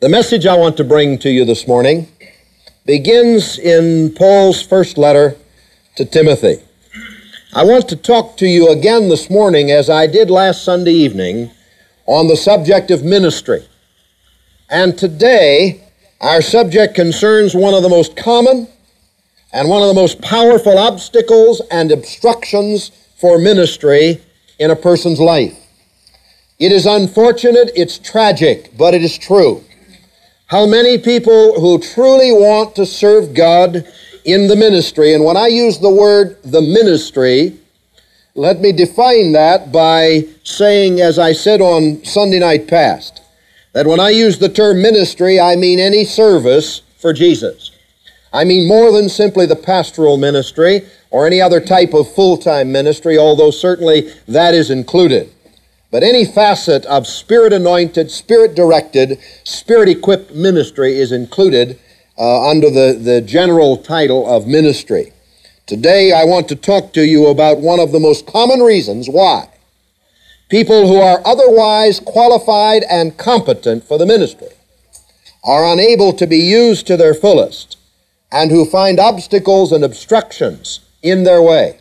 The message I want to bring to you this morning begins in Paul's first letter to Timothy. I want to talk to you again this morning, as I did last Sunday evening, on the subject of ministry. And today, our subject concerns one of the most common and one of the most powerful obstacles and obstructions for ministry in a person's life. It is unfortunate, it's tragic, but it is true. How many people who truly want to serve God in the ministry, and when I use the word the ministry, let me define that by saying, as I said on Sunday night past, that when I use the term ministry, I mean any service for Jesus. I mean more than simply the pastoral ministry or any other type of full-time ministry, although certainly that is included. But any facet of Spirit-anointed, Spirit-directed, Spirit-equipped ministry is included under the general title of ministry. Today I want to talk to you about one of the most common reasons why people who are otherwise qualified and competent for the ministry are unable to be used to their fullest and who find obstacles and obstructions in their way.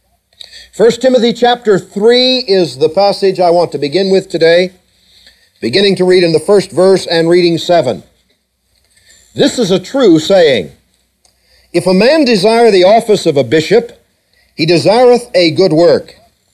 1 Timothy chapter 3 is the passage I want to begin with today, beginning to read in the first verse and reading 7. This is a true saying: if a man desire the office of a bishop, he desireth a good work.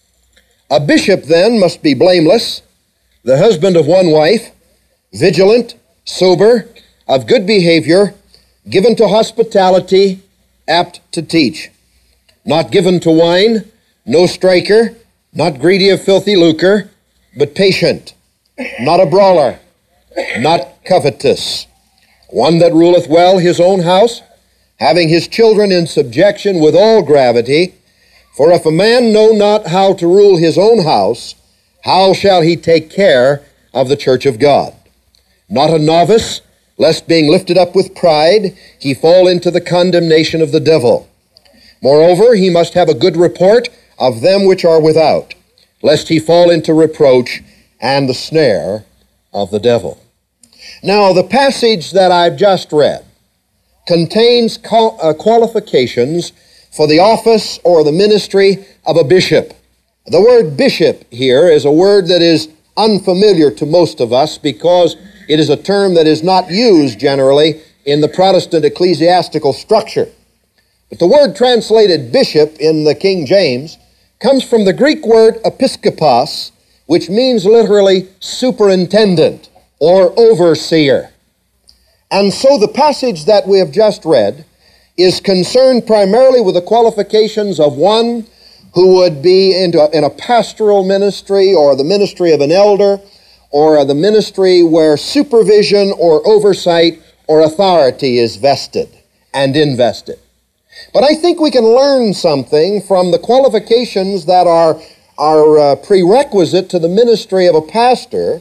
A bishop then must be blameless, the husband of one wife, vigilant, sober, of good behavior, given to hospitality, apt to teach, not given to wine, no striker, not greedy of filthy lucre, but patient, not a brawler, not covetous, one that ruleth well his own house, having his children in subjection with all gravity. For if a man know not how to rule his own house, how shall he take care of the church of God? Not a novice, lest being lifted up with pride, he fall into the condemnation of the devil. Moreover, he must have a good report of them which are without, lest he fall into reproach and the snare of the devil. Now, the passage that I've just read contains qualifications for the office or the ministry of a bishop. The word bishop here is a word that is unfamiliar to most of us because it is a term that is not used generally in the Protestant ecclesiastical structure. But the word translated bishop in the King James comes from the Greek word episkopos, which means literally superintendent or overseer. And so the passage that we have just read is concerned primarily with the qualifications of one who would be in a pastoral ministry or the ministry of an elder or the ministry where supervision or oversight or authority is vested and invested. But I think we can learn something from the qualifications that are prerequisite to the ministry of a pastor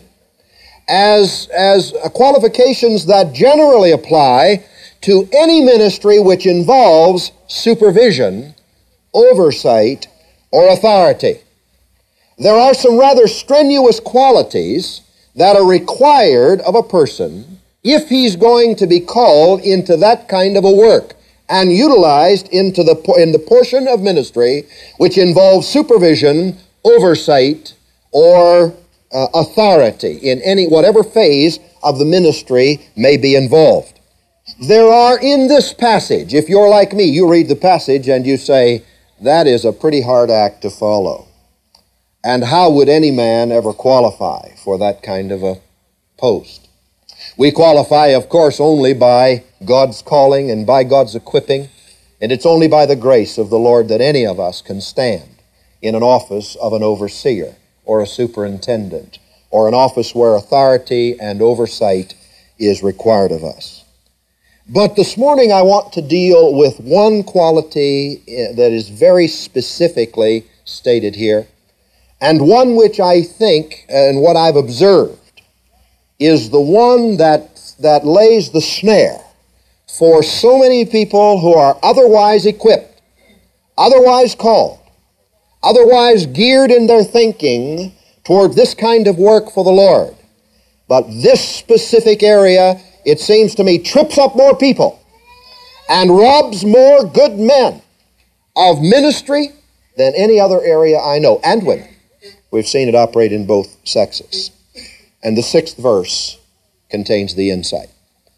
as qualifications that generally apply to any ministry which involves supervision, oversight, or authority. There are some rather strenuous qualities that are required of a person if he's going to be called into that kind of a work and utilized in the portion of ministry which involves supervision, oversight, or authority in whatever phase of the ministry may be involved. There are in this passage, if you're like me, you read the passage and you say, that is a pretty hard act to follow. And how would any man ever qualify for that kind of a post? We qualify, of course, only by God's calling and by God's equipping, and it's only by the grace of the Lord that any of us can stand in an office of an overseer or a superintendent or an office where authority and oversight is required of us. But this morning I want to deal with one quality that is very specifically stated here, and one which I think, and what I've observed, is the one that lays the snare for so many people who are otherwise equipped, otherwise called, otherwise geared in their thinking toward this kind of work for the Lord, But this specific area, it seems to me, trips up more people and robs more good men of ministry than any other area I know, and women. We've seen it operate in both sexes. And the 6th verse contains the insight.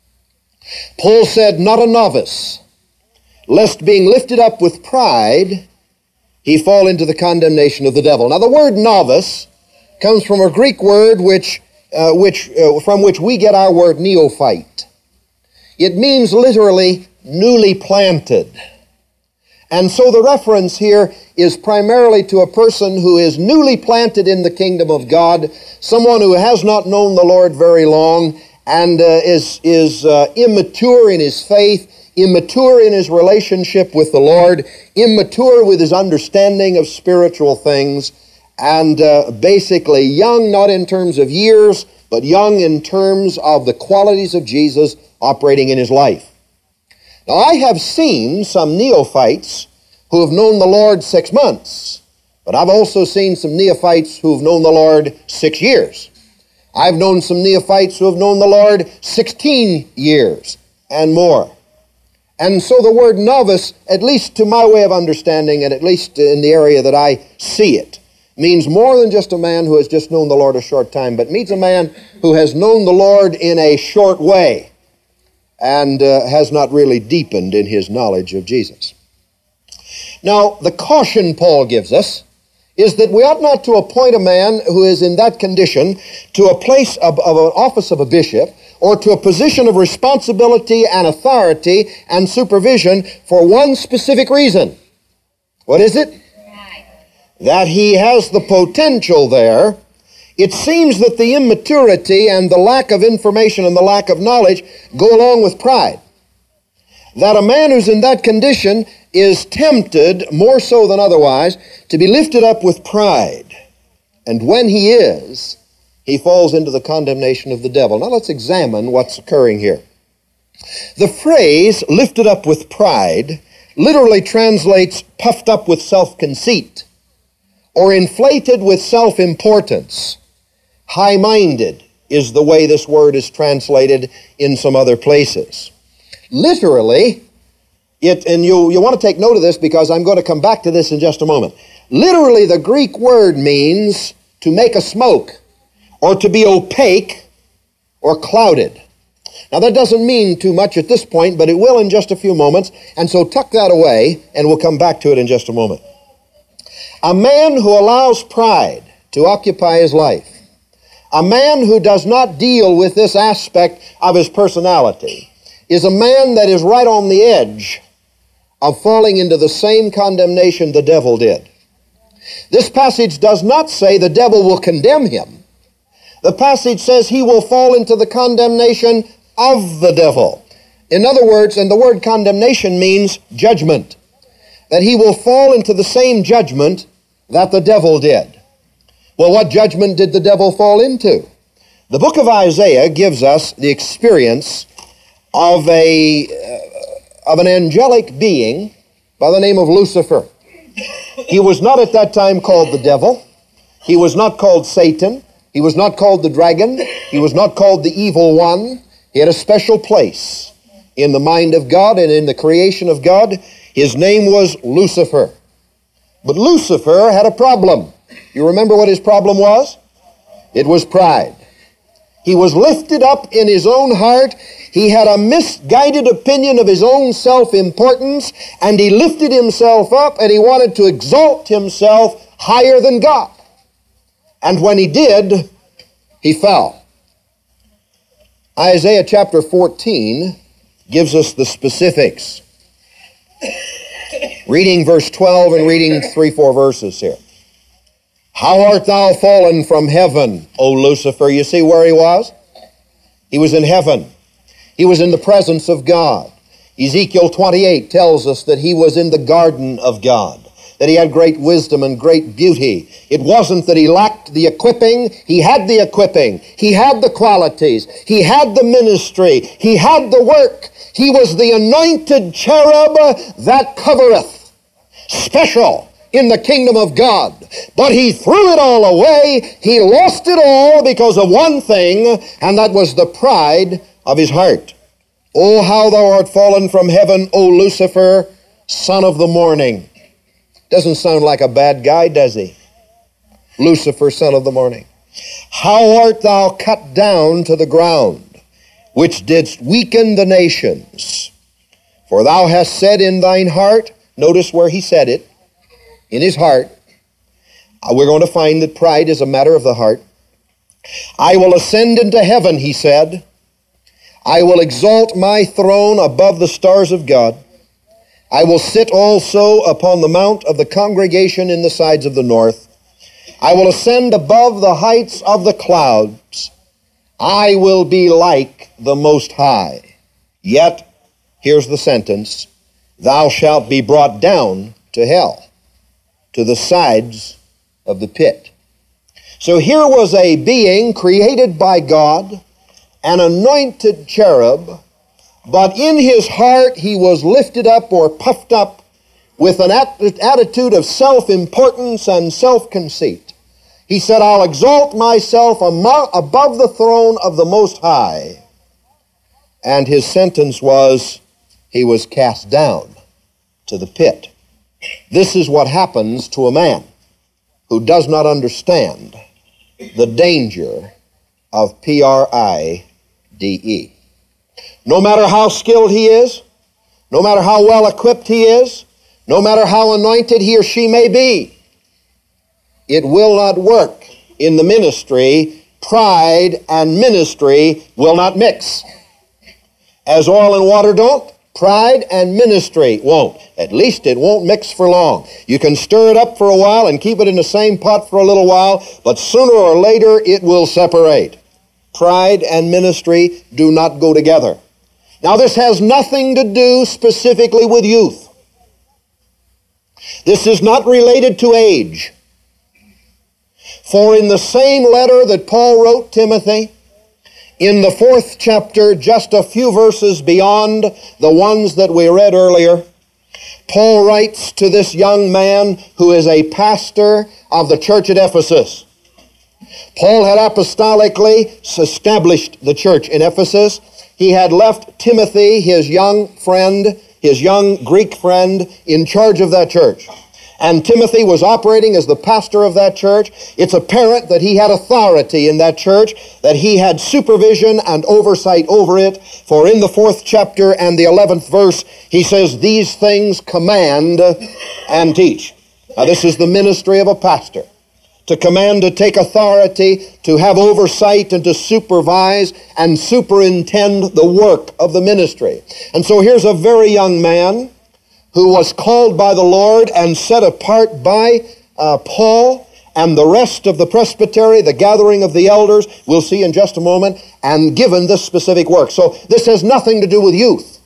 Paul said, not a novice, lest being lifted up with pride, he fall into the condemnation of the devil. Now the word novice comes from a Greek word from which we get our word neophyte. It means literally newly planted. And so the reference here is primarily to a person who is newly planted in the kingdom of God, someone who has not known the Lord very long and is immature in his faith, immature in his relationship with the Lord, immature with his understanding of spiritual things, and basically young not in terms of years, but young in terms of the qualities of Jesus operating in his life. Now, I have seen some neophytes who have known the Lord 6 months, but I've also seen some neophytes who have known the Lord 6 years. I've known some neophytes who have known the Lord 16 years and more. And so the word novice, at least to my way of understanding, and at least in the area that I see it, means more than just a man who has just known the Lord a short time, but means a man who has known the Lord in a short way and has not really deepened in his knowledge of Jesus. Now, the caution Paul gives us is that we ought not to appoint a man who is in that condition to a place of an office of a bishop or to a position of responsibility and authority and supervision for one specific reason. What is it? That he has the potential there. It seems that the immaturity and the lack of information and the lack of knowledge go along with pride. That a man who's in that condition is tempted, more so than otherwise, to be lifted up with pride. And when he is, he falls into the condemnation of the devil. Now let's examine what's occurring here. The phrase, lifted up with pride, literally translates puffed up with self-conceit, or inflated with self-importance. High-minded is the way this word is translated in some other places. Literally, and you want to take note of this because I'm going to come back to this in just a moment. Literally, the Greek word means to make a smoke, or to be opaque, or clouded. Now that doesn't mean too much at this point, but it will in just a few moments, and so tuck that away, and we'll come back to it in just a moment. A man who allows pride to occupy his life, a man who does not deal with this aspect of his personality, is a man that is right on the edge of falling into the same condemnation the devil did. This passage does not say the devil will condemn him. The passage says he will fall into the condemnation of the devil. In other words, and the word condemnation means judgment, that he will fall into the same judgment that the devil did. Well, what judgment did the devil fall into? The book of Isaiah gives us the experience of an angelic being by the name of Lucifer. He was not at that time called the devil. He was not called Satan. He was not called the dragon. He was not called the evil one. He had a special place in the mind of God and in the creation of God. His name was Lucifer. But Lucifer had a problem. You remember what his problem was? It was pride. He was lifted up in his own heart. He had a misguided opinion of his own self-importance, and he lifted himself up and he wanted to exalt himself higher than God. And when he did, he fell. Isaiah chapter 14 gives us the specifics. Reading verse 12 and reading 3-4 verses here. How art thou fallen from heaven, O Lucifer? You see where he was? He was in heaven. He was in the presence of God. Ezekiel 28 tells us that he was in the garden of God, that he had great wisdom and great beauty. It wasn't that he lacked the equipping. He had the equipping. He had the qualities. He had the ministry. He had the work. He was the anointed cherub that covereth. Special. in the kingdom of God. But he threw it all away. He lost it all because of one thing, and that was the pride of his heart. Oh, how thou art fallen from heaven, O Lucifer, son of the morning. Doesn't sound like a bad guy, does he? Lucifer, son of the morning. How art thou cut down to the ground, which didst weaken the nations? For thou hast said in thine heart, notice where he said it, in his heart. We're going to find that pride is a matter of the heart. I will ascend into heaven, he said. I will exalt my throne above the stars of God. I will sit also upon the mount of the congregation in the sides of the north. I will ascend above the heights of the clouds. I will be like the Most High. Yet, here's the sentence, thou shalt be brought down to hell, to the sides of the pit. So here was a being created by God, an anointed cherub, but in his heart he was lifted up or puffed up with an attitude of self-importance and self-conceit. He said, I'll exalt myself above the throne of the Most High. And his sentence was, he was cast down to the pit. This is what happens to a man who does not understand the danger of pride. No matter how skilled he is, no matter how well equipped he is, no matter how anointed he or she may be, it will not work in the ministry. Pride and ministry will not mix. As oil and water don't, pride and ministry won't. At least it won't mix for long. You can stir it up for a while and keep it in the same pot for a little while, but sooner or later it will separate. Pride and ministry do not go together. Now this has nothing to do specifically with youth. This is not related to age. For in the same letter that Paul wrote Timothy, in the 4th chapter, just a few verses beyond the ones that we read earlier, Paul writes to this young man who is a pastor of the church at Ephesus. Paul had apostolically established the church in Ephesus. He had left Timothy, his young friend, his young Greek friend, in charge of that church. And Timothy was operating as the pastor of that church. It's apparent that he had authority in that church, that he had supervision and oversight over it. For in the 4th chapter and the 11th verse, he says, these things command and teach. Now this is the ministry of a pastor. To command, to take authority, to have oversight, and to supervise and superintend the work of the ministry. And so here's a very young man who was called by the Lord and set apart by Paul and the rest of the presbytery, the gathering of the elders, we'll see in just a moment, and given this specific work. So this has nothing to do with youth.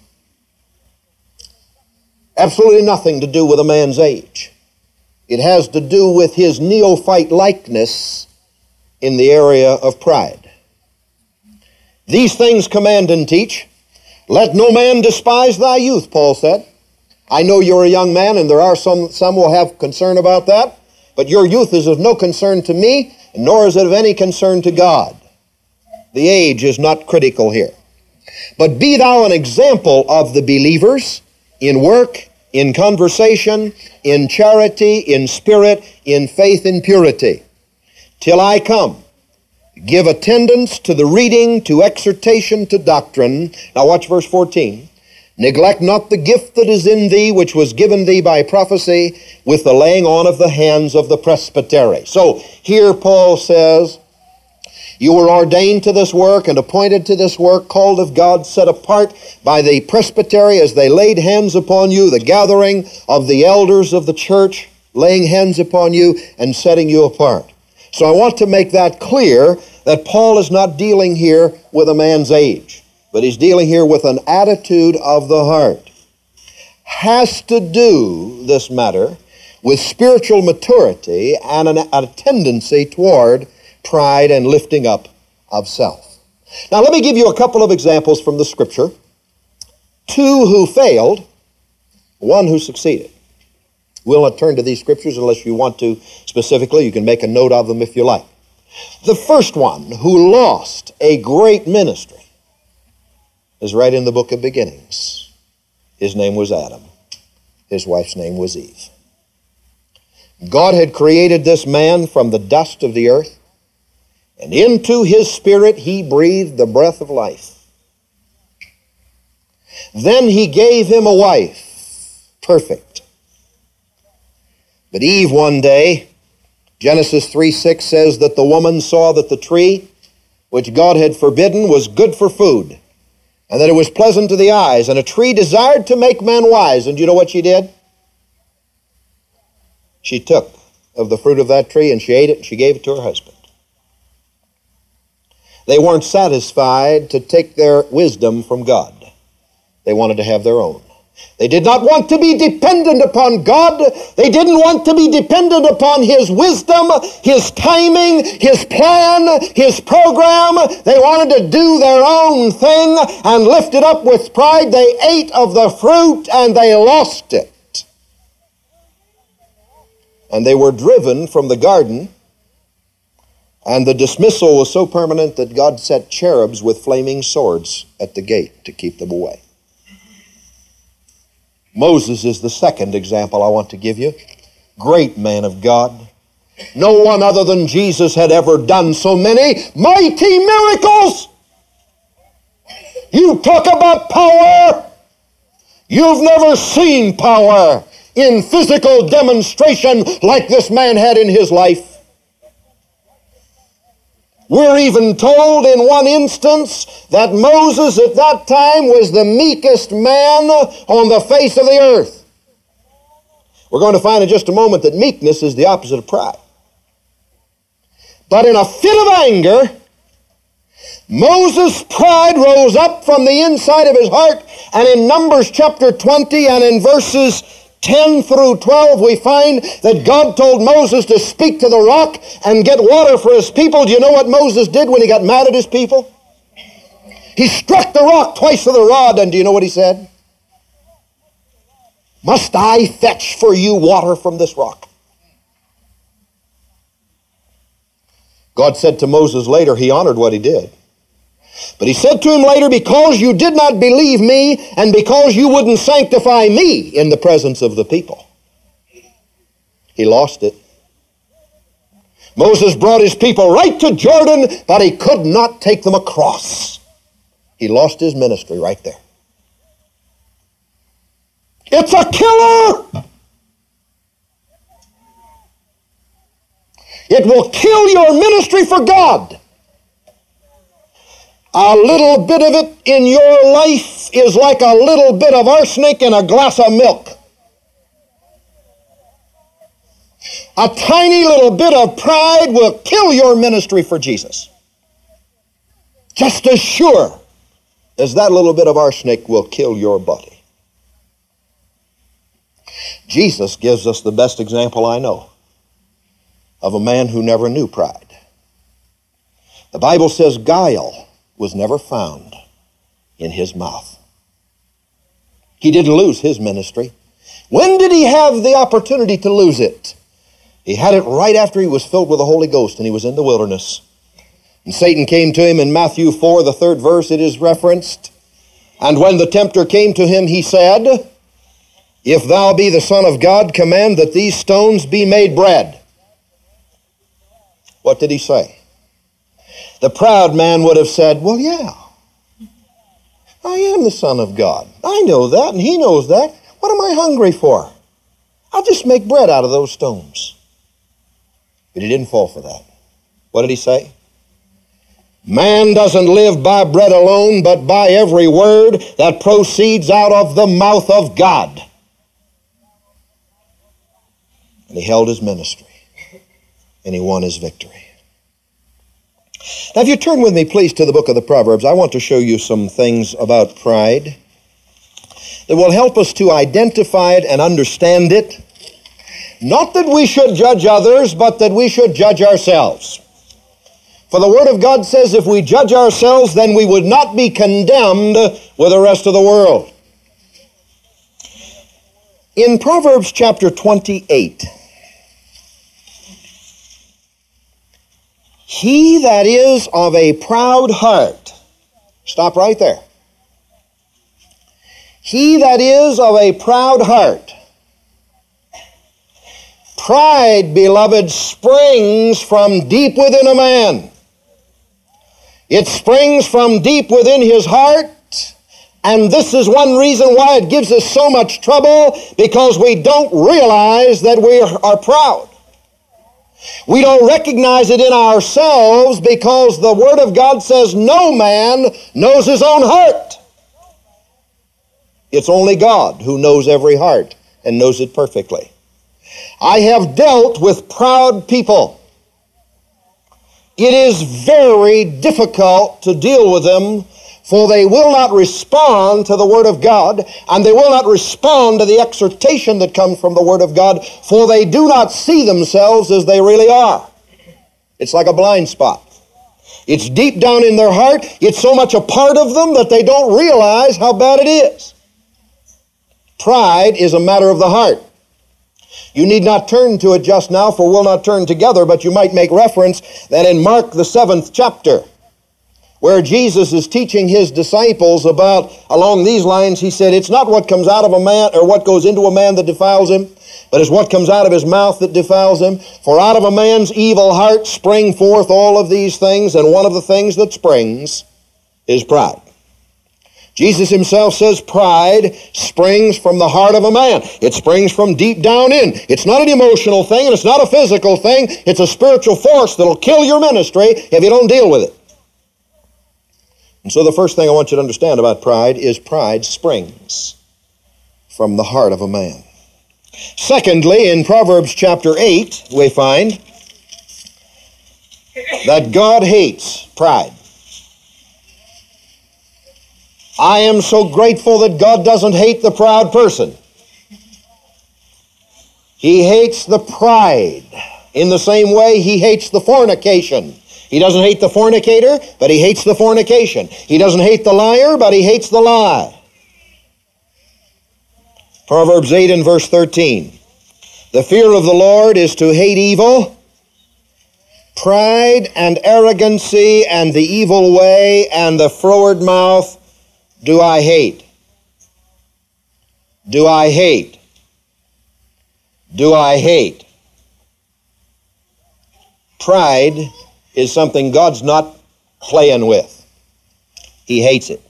Absolutely nothing to do with a man's age. It has to do with his neophyte likeness in the area of pride. These things command and teach. Let no man despise thy youth, Paul said. I know you're a young man, and there are some will have concern about that, but your youth is of no concern to me, nor is it of any concern to God. The age is not critical here. But be thou an example of the believers in work, in conversation, in charity, in spirit, in faith, in purity, till I come. Give attendance to the reading, to exhortation, to doctrine. Now watch verse 14. Neglect not the gift that is in thee, which was given thee by prophecy, with the laying on of the hands of the presbytery. So here Paul says, you were ordained to this work and appointed to this work, called of God, set apart by the presbytery as they laid hands upon you, the gathering of the elders of the church, laying hands upon you and setting you apart. So I want to make that clear that Paul is not dealing here with a man's age, but he's dealing here with an attitude of the heart. Has to do, this matter, with spiritual maturity and a tendency toward pride and lifting up of self. Now let me give you a couple of examples from the Scripture. Two who failed, one who succeeded. We'll not turn to these scriptures unless you want to specifically. You can make a note of them if you like. The first one who lost a great ministry is right in the book of Beginnings. His name was Adam. His wife's name was Eve. God had created this man from the dust of the earth, and into his spirit he breathed the breath of life. Then he gave him a wife, perfect. But Eve one day, Genesis 3:6 says that the woman saw that the tree which God had forbidden was good for food, and that it was pleasant to the eyes, and a tree desired to make man wise. And you know what she did? She took of the fruit of that tree and she ate it and she gave it to her husband. They weren't satisfied to take their wisdom from God. They wanted to have their own. They did not want to be dependent upon God. They didn't want to be dependent upon His wisdom, His timing, His plan, His program. They wanted to do their own thing, and lifted up with pride, they ate of the fruit and they lost it. And they were driven from the garden, and the dismissal was so permanent that God set cherubs with flaming swords at the gate to keep them away. Moses is the second example I want to give you. Great man of God. No one other than Jesus had ever done so many mighty miracles. You talk about power. You've never seen power in physical demonstration like this man had in his life. We're even told in one instance that Moses at that time was the meekest man on the face of the earth. We're going to find in just a moment that meekness is the opposite of pride. But in a fit of anger, Moses' pride rose up from the inside of his heart, and in Numbers chapter 20 and in verses 10 through 12, we find that God told Moses to speak to the rock and get water for his people. Do you know what Moses did when he got mad at his people? He struck the rock twice with a rod, and do you know what he said? Must I fetch for you water from this rock? God said to Moses later, he honored what he did. But he said to him later, because you did not believe me and because you wouldn't sanctify me in the presence of the people. He lost it. Moses brought his people right to Jordan, but he could not take them across. He lost his ministry right there. It's a killer. It will kill your ministry for God. A little bit of it in your life is like a little bit of arsenic in a glass of milk. A tiny little bit of pride will kill your ministry for Jesus. Just as sure as that little bit of arsenic will kill your body. Jesus gives us the best example I know of a man who never knew pride. The Bible says guile was never found in his mouth. He didn't lose his ministry. When did he have the opportunity to lose it? He had it right after he was filled with the Holy Ghost and he was in the wilderness. And Satan came to him in Matthew 4, the 3rd verse, it is referenced. And when the tempter came to him, he said, if thou be the Son of God, command that these stones be made bread. What did he say? The proud man would have said, well, yeah, I am the Son of God. I know that, and he knows that. What am I hungry for? I'll just make bread out of those stones. But he didn't fall for that. What did he say? Man doesn't live by bread alone, but by every word that proceeds out of the mouth of God. And he held his ministry, and he won his victory. Now, if you turn with me, please, to the book of the Proverbs, I want to show you some things about pride that will help us to identify it and understand it. Not that we should judge others, but that we should judge ourselves. For the Word of God says if we judge ourselves, then we would not be condemned with the rest of the world. In Proverbs chapter 28, he that is of a proud heart, stop right there. He that is of a proud heart, pride, beloved, springs from deep within a man. It springs from deep within his heart, and this is one reason why it gives us so much trouble, because we don't realize that we are proud. We don't recognize it in ourselves because the Word of God says no man knows his own heart. It's only God who knows every heart and knows it perfectly. I have dealt with proud people. It is very difficult to deal with them, for they will not respond to the Word of God, and they will not respond to the exhortation that comes from the Word of God, for they do not see themselves as they really are. It's like a blind spot. It's deep down in their heart. It's so much a part of them that they don't realize how bad it is. Pride is a matter of the heart. You need not turn to it just now, for we'll not turn together, but you might make reference that in Mark the 7th chapter, where Jesus is teaching his disciples about, along these lines, he said, it's not what comes out of a man, or what goes into a man that defiles him, but it's what comes out of his mouth that defiles him. For out of a man's evil heart spring forth all of these things, and one of the things that springs is pride. Jesus himself says pride springs from the heart of a man. It springs from deep down in. It's not an emotional thing, and it's not a physical thing. It's a spiritual force that'll kill your ministry if you don't deal with it. And so the first thing I want you to understand about pride is pride springs from the heart of a man. Secondly, in Proverbs chapter 8, we find that God hates pride. I am so grateful that God doesn't hate the proud person. He hates the pride. In the same way, he hates the fornication. He doesn't hate the fornicator, but he hates the fornication. He doesn't hate the liar, but he hates the lie. Proverbs 8 and verse 13. The fear of the Lord is to hate evil, pride and arrogancy and the evil way and the froward mouth do I hate. Do I hate. Do I hate. Pride is something God's not playing with. He hates it.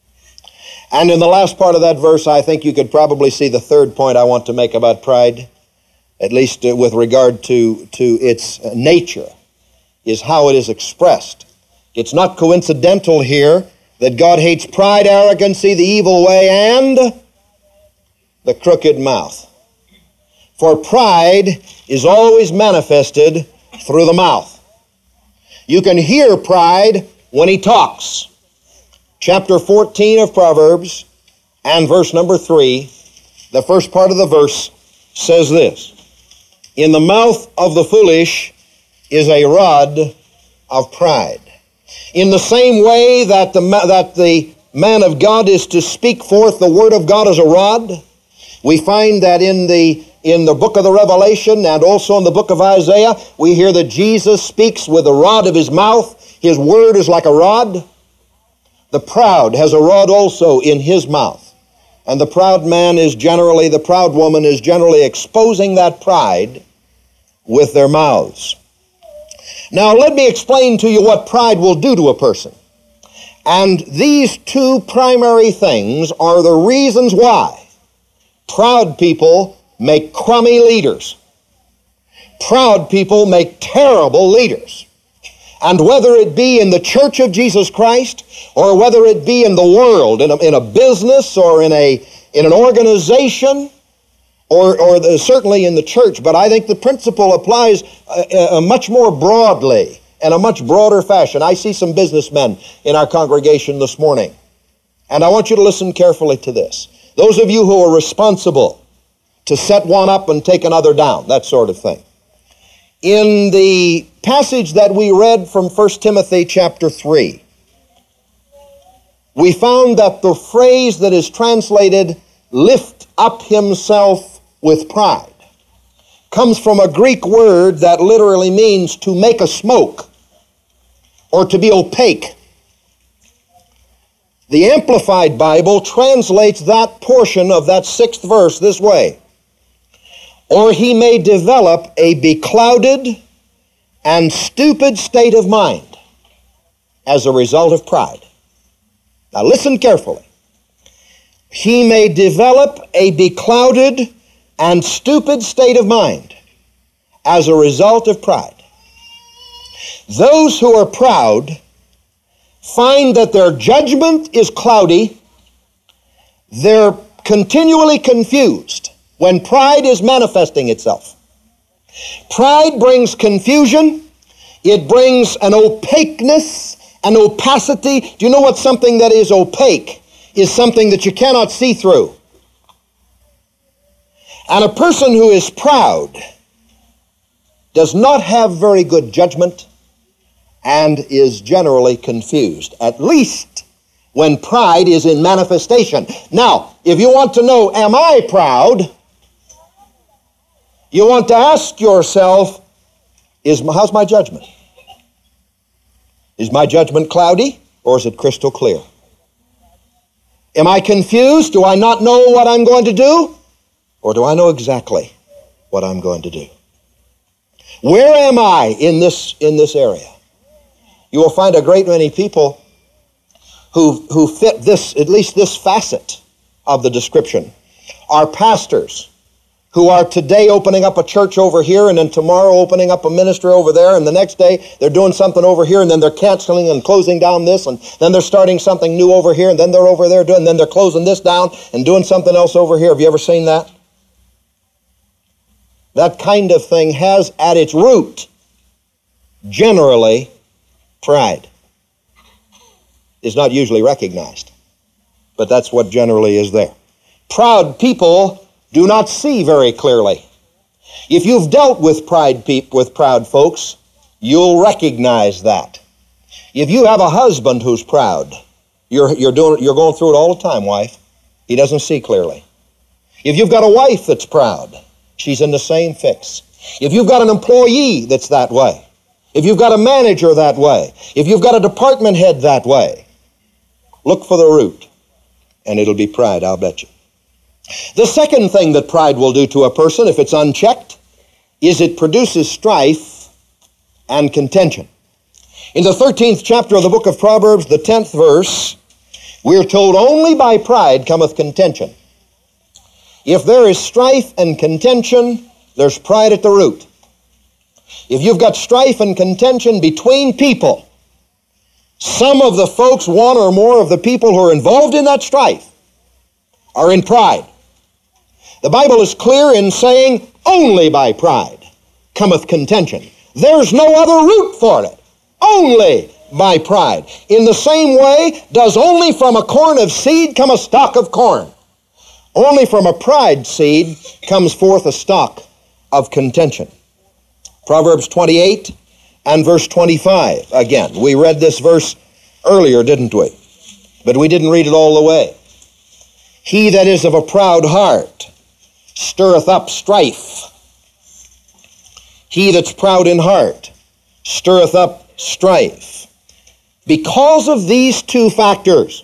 And in the last part of that verse, I think you could probably see the third point I want to make about pride, at least with regard to its nature, is how it is expressed. It's not coincidental here that God hates pride, arrogancy, the evil way, and the crooked mouth. For pride is always manifested through the mouth. You can hear pride when he talks. Chapter 14 of Proverbs and verse number 3, the first part of the verse says this: in the mouth of the foolish is a rod of pride. In the same way that the man of God is to speak forth the word of God as a rod, we find that in the book of the Revelation and also in the book of Isaiah, we hear that Jesus speaks with the rod of his mouth. His word is like a rod. The proud has a rod also in his mouth. And the proud woman is generally exposing that pride with their mouths. Now, let me explain to you what pride will do to a person. And these two primary things are the reasons why proud people make crummy leaders. Proud people make terrible leaders. And whether it be in the church of Jesus Christ, or whether it be in the world, in a business, or in an organization, or certainly in the church, but I think the principle applies much more broadly and a much broader fashion. I see some businessmen in our congregation this morning, and I want you to listen carefully to this. Those of you who are responsible to set one up and take another down, that sort of thing. In the passage that we read from 1 Timothy chapter 3, we found that the phrase that is translated lift up himself with pride, comes from a Greek word that literally means to make a smoke or to be opaque. The Amplified Bible translates that portion of that 6th verse this way: or he may develop a beclouded and stupid state of mind as a result of pride. Now listen carefully. He may develop a beclouded and stupid state of mind as a result of pride. Those who are proud find that their judgment is cloudy. They're continually confused when pride is manifesting itself. Pride brings confusion. It brings an opaqueness, an opacity. Do you know what something that is opaque is? Something that you cannot see through. And a person who is proud does not have very good judgment and is generally confused, at least when pride is in manifestation. Now, if you want to know, am I proud? You want to ask yourself, how's my judgment? Is my judgment cloudy, or is it crystal clear? Am I confused? Do I not know what I'm going to do? Or do I know exactly what I'm going to do? Where am I in this area? You will find a great many people who fit this, at least this facet of the description, are pastors who are today opening up a church over here, and then tomorrow opening up a ministry over there, and the next day they're doing something over here, and then they're canceling and closing down this, and then they're starting something new over here, and then they're over there doing, and then they're closing this down and doing something else over here. Have you ever seen that? That kind of thing has at its root, generally, pride. Is not usually recognized, but that's what generally is there. Proud people do not see very clearly. If you've dealt with proud folks, you'll recognize that. If you have a husband who's proud, you're going through it all the time, wife. He doesn't see clearly. If you've got a wife that's proud, she's in the same fix. If you've got an employee that's that way, if you've got a manager that way, if you've got a department head that way, look for the root, and it'll be pride, I'll bet you. The second thing that pride will do to a person, if it's unchecked, is it produces strife and contention. In the 13th chapter of the book of Proverbs, the 10th verse, we're told, only by pride cometh contention. If there is strife and contention, there's pride at the root. If you've got strife and contention between people, some of the folks, one or more of the people who are involved in that strife, are in pride. The Bible is clear in saying, only by pride cometh contention. There's no other root for it. Only by pride. In the same way, does only from a corn of seed come a stalk of corn. Only from a pride seed comes forth a stalk of contention. Proverbs 28 and verse 25. Again, we read this verse earlier, didn't we? But we didn't read it all the way. He that is of a proud heart stirreth up strife. He that's proud in heart stirreth up strife. Because of these two factors,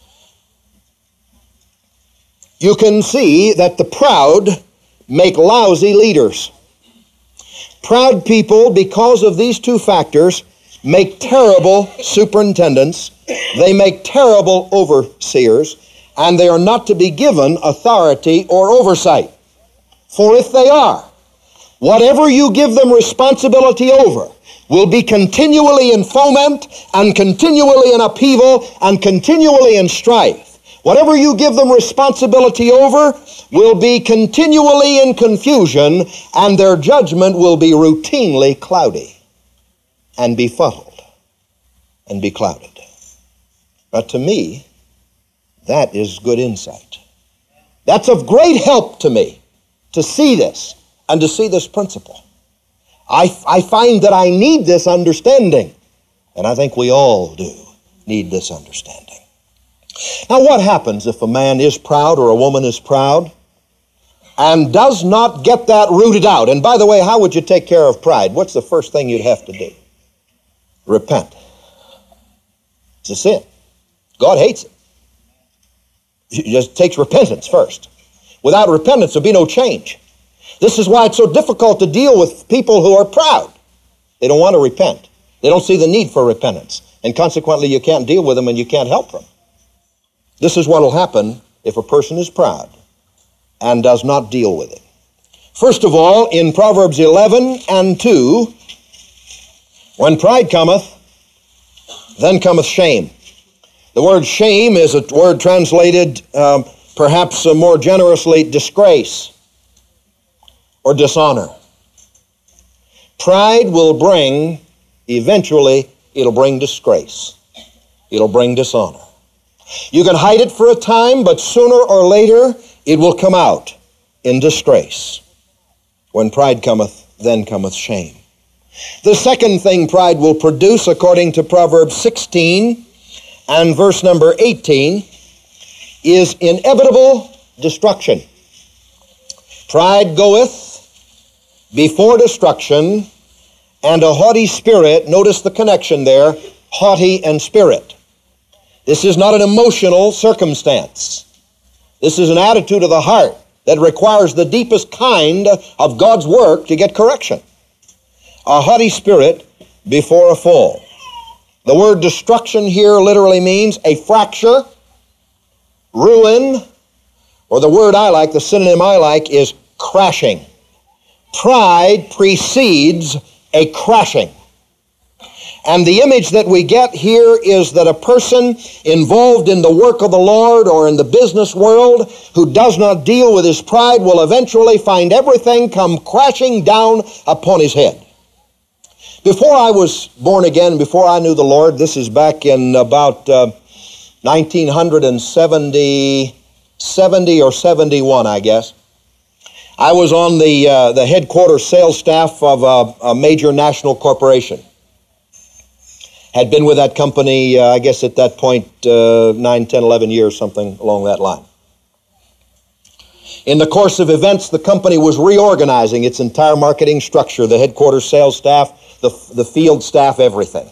you can see that the proud make lousy leaders. Proud people, because of these two factors, make terrible superintendents. They make terrible overseers, and they are not to be given authority or oversight. For if they are, whatever you give them responsibility over will be continually in foment and continually in upheaval and continually in strife. Whatever you give them responsibility over will be continually in confusion, and their judgment will be routinely cloudy and befuddled and beclouded. But to me, that is good insight. That's of great help to me to see this and to see this principle. I find that I need this understanding, and I think we all do need this understanding. Now, what happens if a man is proud or a woman is proud and does not get that rooted out? And by the way, how would you take care of pride? What's the first thing you'd have to do? Repent. It's a sin. God hates it. It just takes repentance first. Without repentance, there'll be no change. This is why it's so difficult to deal with people who are proud. They don't want to repent. They don't see the need for repentance. And consequently, you can't deal with them and you can't help them. This is what will happen if a person is proud and does not deal with it. First of all, in Proverbs 11 and 2, when pride cometh, then cometh shame. The word shame is a word translated perhaps more generously disgrace or dishonor. Pride will bring, eventually, it'll bring disgrace. It'll bring dishonor. You can hide it for a time, but sooner or later it will come out in disgrace. When pride cometh, then cometh shame. The second thing pride will produce, according to Proverbs 16 and verse number 18, is inevitable destruction. Pride goeth before destruction, and a haughty spirit, notice the connection there, haughty and spirit. This is not an emotional circumstance. This is an attitude of the heart that requires the deepest kind of God's work to get correction. A haughty spirit before a fall. The word destruction here literally means a fracture, ruin, or the word I like, the synonym I like, is crashing. Pride precedes a crashing. And the image that we get here is that a person involved in the work of the Lord or in the business world who does not deal with his pride will eventually find everything come crashing down upon his head. Before I was born again, before I knew the Lord, this is back in about 1970 or 71, I guess. I was on the headquarters sales staff of a major national corporation. Had been with that company, I guess at that point, 9, 10, 11 years, something along that line. In the course of events, the company was reorganizing its entire marketing structure, the headquarters sales staff, the field staff, everything.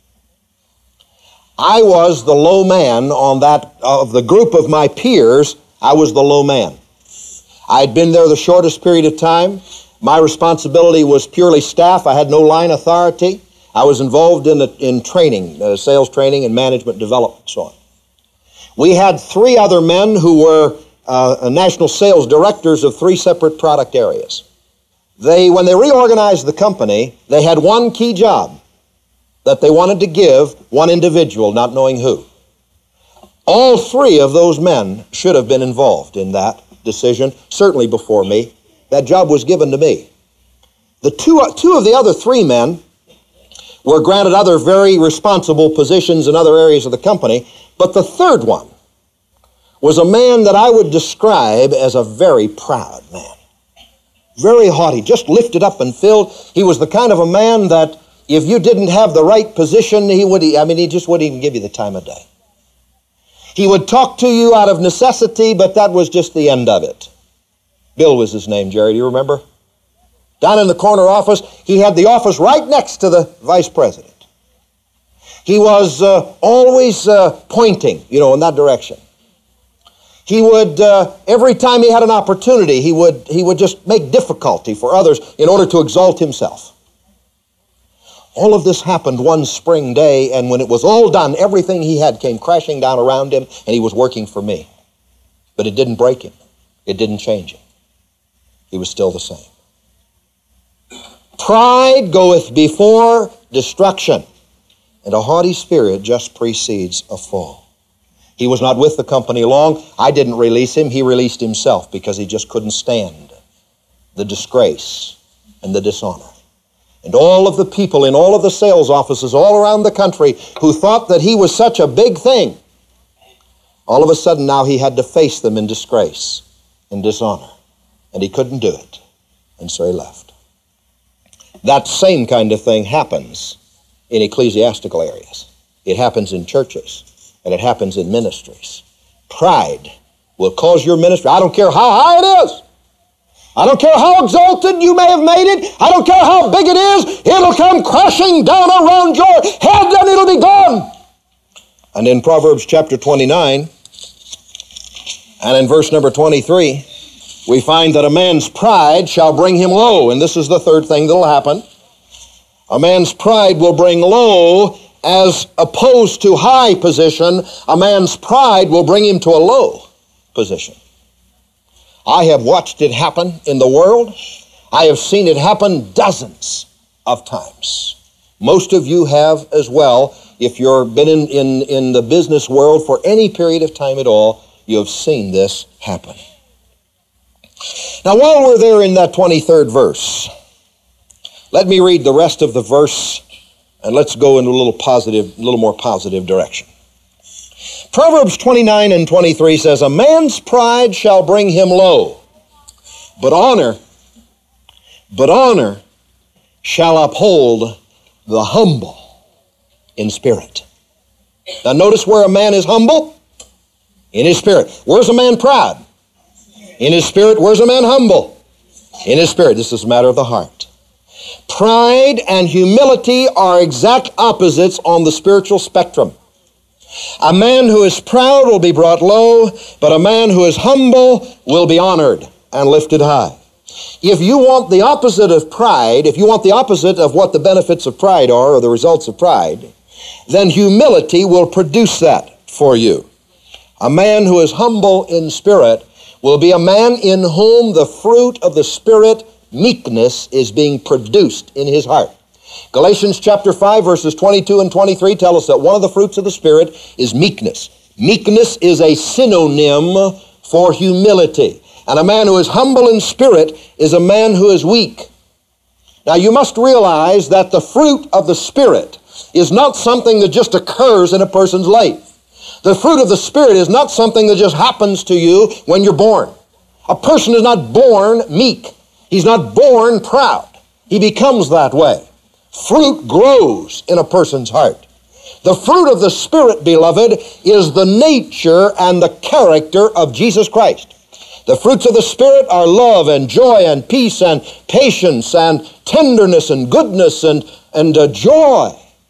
I was the low man on that, of the group of my peers, I was the low man. I'd been there the shortest period of time. My responsibility was purely staff. I had no line authority. I was involved in training, sales training and management development, and so on. We had 3 other men who were national sales directors of 3 separate product areas. When they reorganized the company, they had one key job that they wanted to give one individual, not knowing who. All 3 of those men should have been involved in that decision, certainly before me. That job was given to me. The two of the other 3 men were granted other very responsible positions in other areas of the company, but the third one was a man that I would describe as a very proud man. Very haughty, just lifted up and filled. He was the kind of a man that if you didn't have the right position, he just wouldn't even give you the time of day. He would talk to you out of necessity, but that was just the end of it. Bill was his name, Jerry, do you remember? Down in the corner office, he had the office right next to the vice president. He was always pointing, in that direction. He would, every time he had an opportunity, he would just make difficulty for others in order to exalt himself. All of this happened one spring day, and when it was all done, everything he had came crashing down around him, and he was working for me. But it didn't break him. It didn't change him. He was still the same. Pride goeth before destruction, and a haughty spirit just precedes a fall. He was not with the company long. I didn't release him. He released himself because he just couldn't stand the disgrace and the dishonor. And all of the people in all of the sales offices all around the country who thought that he was such a big thing, all of a sudden now he had to face them in disgrace and dishonor. And he couldn't do it. And so he left. That same kind of thing happens in ecclesiastical areas. It happens in churches. And it happens in ministries. Pride will cause your ministry. I don't care how high it is. I don't care how exalted you may have made it. I don't care how big it is. It'll come crashing down around your head and it'll be gone. And in Proverbs chapter 29 and in verse number 23, we find that a man's pride shall bring him low. And this is the third thing that will happen. A man's pride will bring low as opposed to high position. A man's pride will bring him to a low position. I have watched it happen in the world. I have seen it happen dozens of times. Most of you have as well. If you've been in the business world for any period of time at all, you have seen this happen. Now, while we're there in that 23rd verse, let me read the rest of the verse and let's go in a little more positive direction. Proverbs 29 and 23 says, a man's pride shall bring him low, but honor shall uphold the humble in spirit. Now notice where a man is humble? In his spirit. Where's a man proud? In his spirit. Where's a man humble? In his spirit. This is a matter of the heart. Pride and humility are exact opposites on the spiritual spectrum. A man who is proud will be brought low, but a man who is humble will be honored and lifted high. If you want the opposite of pride, if you want the opposite of what the benefits of pride are, or the results of pride, then humility will produce that for you. A man who is humble in spirit will be a man in whom the fruit of the Spirit, meekness, is being produced in his heart. Galatians chapter 5 verses 22 and 23 tell us that one of the fruits of the Spirit is meekness. Meekness is a synonym for humility. And a man who is humble in spirit is a man who is weak. Now you must realize that the fruit of the Spirit is not something that just occurs in a person's life. The fruit of the Spirit is not something that just happens to you when you're born. A person is not born meek. He's not born proud. He becomes that way. Fruit grows in a person's heart. The fruit of the Spirit, beloved, is the nature and the character of Jesus Christ. The fruits of the Spirit are love and joy and peace and patience and tenderness and goodness and joy.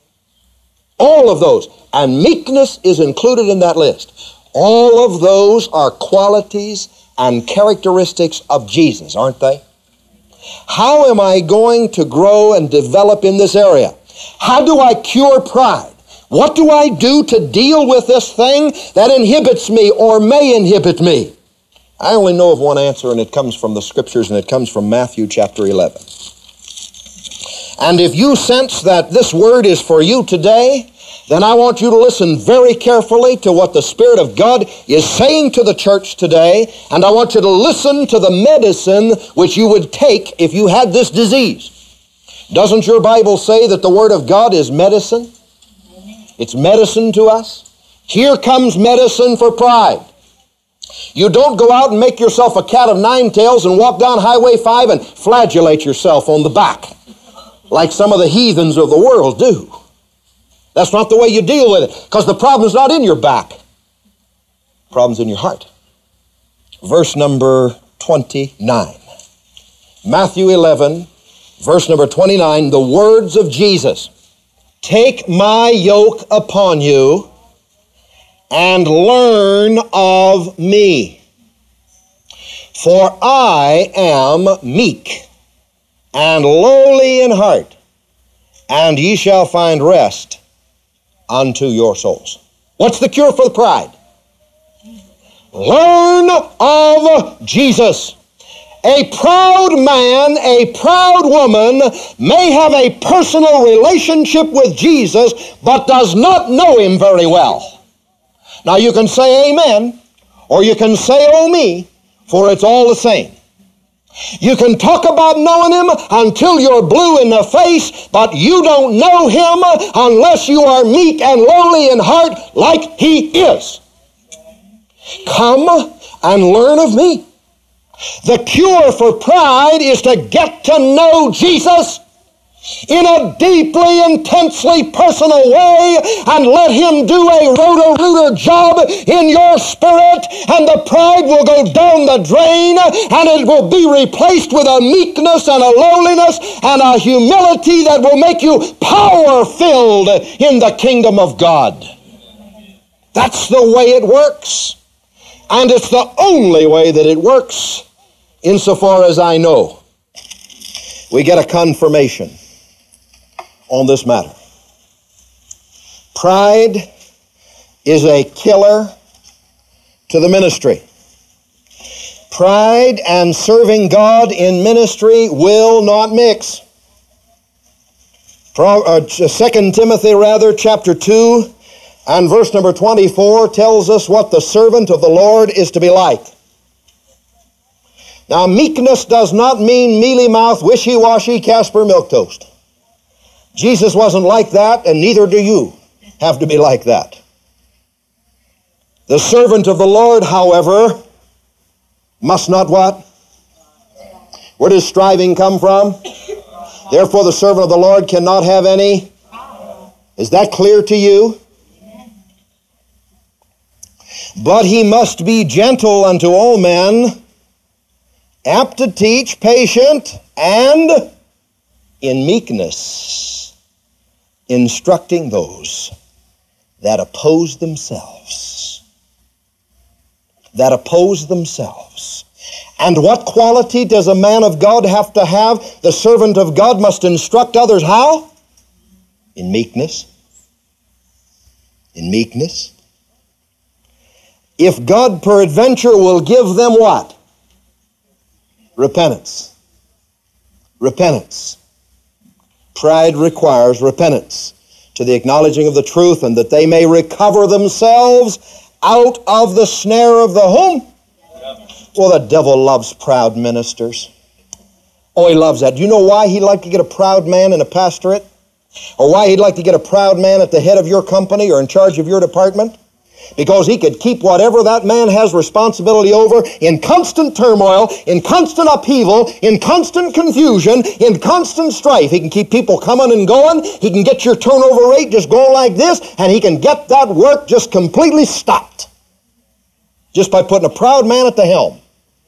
All of those. And meekness is included in that list. All of those are qualities and characteristics of Jesus, aren't they? How am I going to grow and develop in this area? How do I cure pride? What do I do to deal with this thing that inhibits me or may inhibit me? I only know of one answer, and it comes from the Scriptures, and it comes from Matthew chapter 11. And if you sense that this word is for you today, then I want you to listen very carefully to what the Spirit of God is saying to the church today, and I want you to listen to the medicine which you would take if you had this disease. Doesn't your Bible say that the Word of God is medicine? It's medicine to us. Here comes medicine for pride. You don't go out and make yourself a cat of nine tails and walk down Highway 5 and flagellate yourself on the back like some of the heathens of the world do. That's not the way you deal with it, because the problem's not in your back. The problem's in your heart. Verse number 29. Matthew 11, verse number 29, the words of Jesus. Take my yoke upon you and learn of me, for I am meek and lowly in heart, and ye shall find rest unto your souls. What's the cure for the pride? Learn of Jesus. A proud man, a proud woman may have a personal relationship with Jesus, but does not know him very well. Now you can say amen, or you can say oh me, for it's all the same. You can talk about knowing him until you're blue in the face, but you don't know him unless you are meek and lowly in heart like he is. Come and learn of me. The cure for pride is to get to know Jesus. in a deeply, intensely personal way, and let Him do a roto-rooter job in your spirit, and the pride will go down the drain, and it will be replaced with a meekness and a lowliness and a humility that will make you power-filled in the kingdom of God. That's the way it works. And it's the only way that it works, insofar as I know. We get a confirmation on this matter. Pride is a killer to the ministry. Pride and serving God in ministry will not mix. 2 Timothy chapter 2 and verse number 24 tells us what the servant of the Lord is to be like. Now, meekness does not mean mealy-mouthed, wishy-washy Casper milquetoast. Jesus wasn't like that, and neither do you have to be like that. The servant of the Lord, however, must not what? Where does striving come from? Therefore, the servant of the Lord cannot have any. Is that clear to you? But he must be gentle unto all men, apt to teach, patient, and in meekness, instructing those that oppose themselves. That oppose themselves. And what quality does a man of God have to have? The servant of God must instruct others how? In meekness. In meekness. If God peradventure will give them what? Repentance. Repentance. Pride requires repentance to the acknowledging of the truth, and that they may recover themselves out of the snare of the whom? Well, the devil loves proud ministers. Oh, he loves that. Do you know why he'd like to get a proud man in a pastorate? Or why he'd like to get a proud man at the head of your company or in charge of your department? Because he could keep whatever that man has responsibility over in constant turmoil, in constant upheaval, in constant confusion, in constant strife. He can keep people coming and going. He can get your turnover rate just going like this, and he can get that work just completely stopped. Just by putting a proud man at the helm.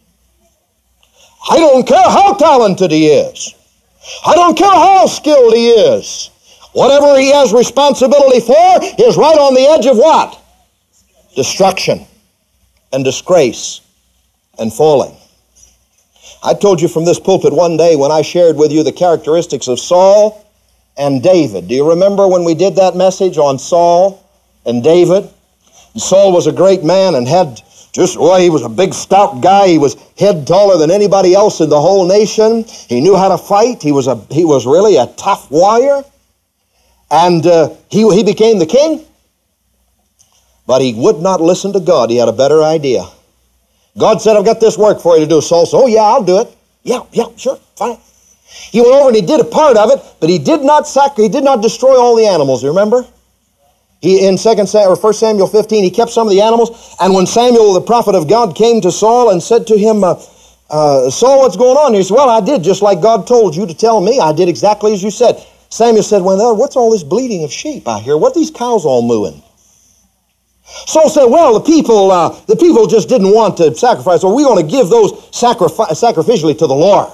I don't care how talented he is. I don't care how skilled he is. Whatever he has responsibility for is right on the edge of what? Destruction and disgrace and falling. I told you from this pulpit one day when I shared with you the characteristics of Saul and David. Do you remember when we did that message on Saul and David? And Saul was a great man and had he was a big stout guy. He was head taller than anybody else in the whole nation. He knew how to fight. He was really a tough warrior. And he became the king. But he would not listen to God. He had a better idea. God said, I've got this work for you to do. Saul said, oh yeah, I'll do it. Yeah, sure, fine. He went over and he did a part of it, but he did not destroy all the animals, you remember? In 1 Samuel 15, he kept some of the animals, and when Samuel, the prophet of God, came to Saul and said to him, Saul, what's going on? He said, well, I did just like God told you to tell me. I did exactly as you said. Samuel said, well, what's all this bleating of sheep I hear? What are these cows all mooing? Saul said, well, the people just didn't want to sacrifice, so we want to give those sacrificially to the Lord.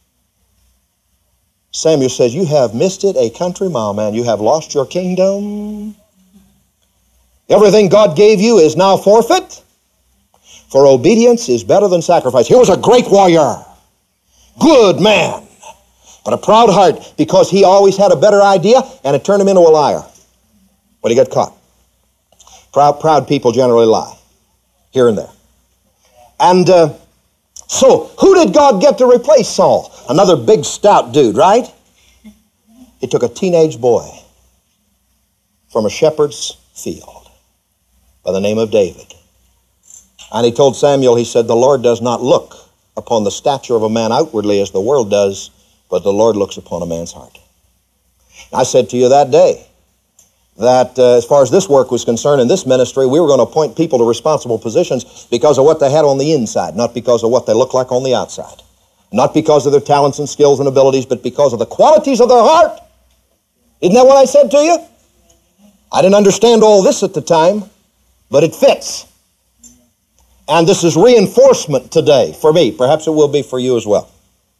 Samuel says, you have missed it a country mile, man. You have lost your kingdom. Everything God gave you is now forfeit, for obedience is better than sacrifice. Here was a great warrior, good man, but a proud heart, because he always had a better idea, and it turned him into a liar when he got caught. Proud people generally lie, here and there. And so, who did God get to replace Saul? Another big stout dude, right? He took a teenage boy from a shepherd's field by the name of David. And he told Samuel, he said, the Lord does not look upon the stature of a man outwardly as the world does, but the Lord looks upon a man's heart. I said to you that day that as far as this work was concerned in this ministry, we were going to appoint people to responsible positions because of what they had on the inside, not because of what they looked like on the outside. Not because of their talents and skills and abilities, but because of the qualities of their heart. Isn't that what I said to you? I didn't understand all this at the time, but it fits. And this is reinforcement today for me. Perhaps it will be for you as well.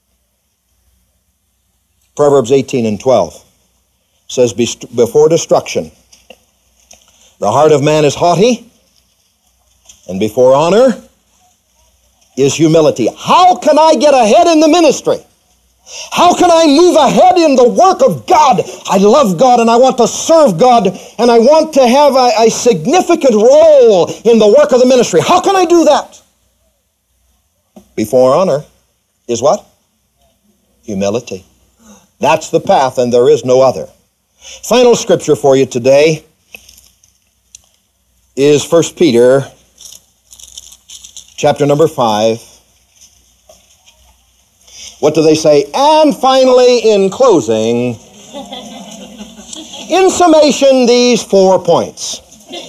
Proverbs 18:12 says, before destruction, the heart of man is haughty, and before honor is humility. How can I get ahead in the ministry? How can I move ahead in the work of God? I love God and I want to serve God and I want to have a significant role in the work of the ministry. How can I do that? Before honor is what? Humility. That's the path, and there is no other. Final scripture for you today is 1 Peter chapter number 5. What do they say? And finally, in closing, in summation, these 4 points.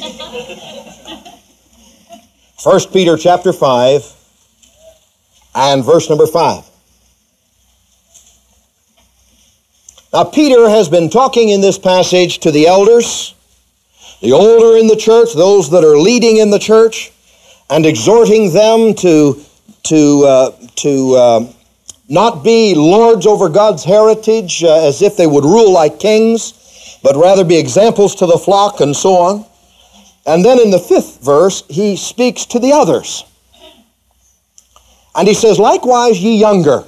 1 Peter chapter 5 and verse number 5. Now, Peter has been talking in this passage to the elders, the older in the church, those that are leading in the church, and exhorting them to not be lords over God's heritage as if they would rule like kings, but rather be examples to the flock and so on. And then in the 5th verse, he speaks to the others. And he says, likewise, ye younger,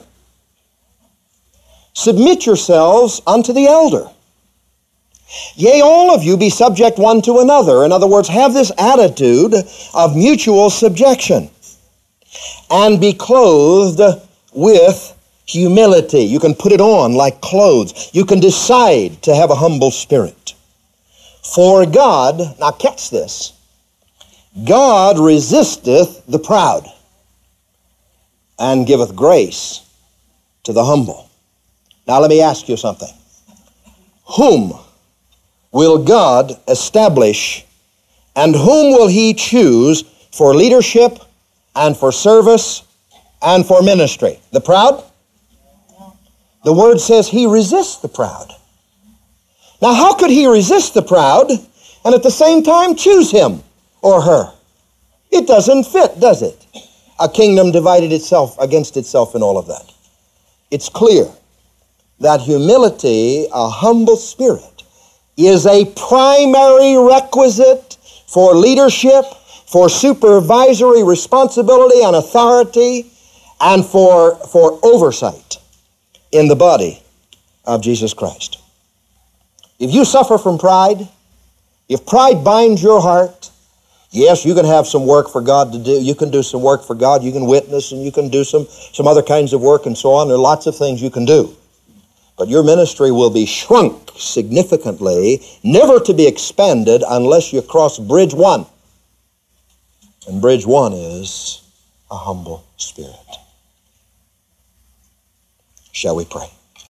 submit yourselves unto the elder. Yea, all of you be subject one to another. In other words, have this attitude of mutual subjection. And be clothed with humility. You can put it on like clothes. You can decide to have a humble spirit. For God, now catch this, God resisteth the proud and giveth grace to the humble. Now let me ask you something. Whom will God establish and whom will He choose for leadership and for service and for ministry? The proud? The Word says He resists the proud. Now how could He resist the proud and at the same time choose him or her? It doesn't fit, does it? A kingdom divided itself against itself in all of that. It's clear that humility, a humble spirit, is a primary requisite for leadership, for supervisory responsibility and authority, and for oversight in the body of Jesus Christ. If you suffer from pride, if pride binds your heart, yes, you can have some work for God to do. You can do some work for God. You can witness and you can do some other kinds of work and so on. There are lots of things you can do. But your ministry will be shrunk significantly, never to be expanded unless you cross bridge 1. And bridge 1 is a humble spirit. Shall we pray?